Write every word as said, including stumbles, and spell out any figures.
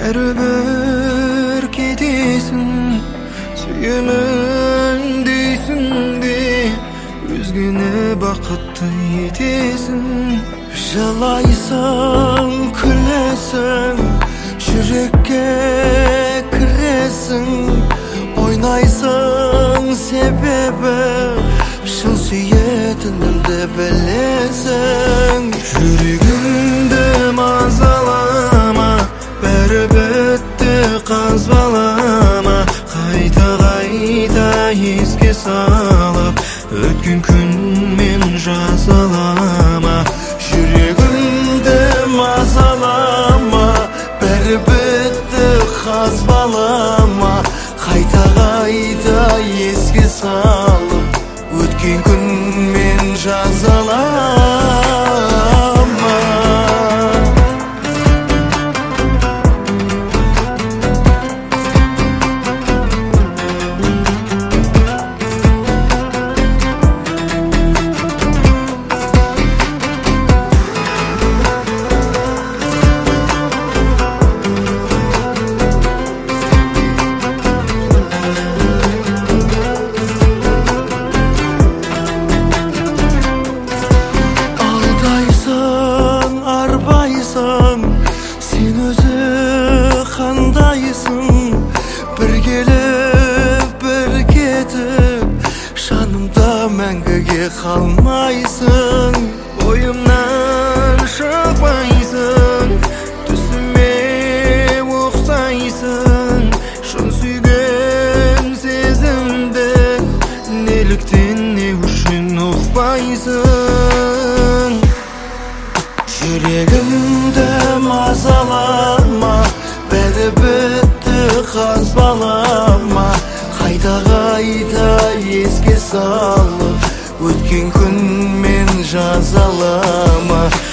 бәрібір кетесің, сүйемін дейсің де өзгені бақытты етесің. Жылайсың, күлесің, жүрекке кіресің, ойнайсың себебі шын сүйетінімді білесің. Жүрегімді мазалама, бәрі бітті қазбалама, қайта-қайта еске салып өткен күнмен жазалама. Жүрегімді мазалама, бәрі бітті қазбалама, қайта-қайта еске салып өткен күнмен жазалама. Сен өзі қандайсың, бір келіп бір кетіп, жанымда мәңгіге қалмайсың. Ойымнан шықпайсың, түсіме ұқсайсың, шын сүйген сезімді неліктен не үшін ұқпайсың. Жүрегімді мазалама, бәрі бітті қазбалама, қайта-қайта еске салып өткен күнмен жазалама.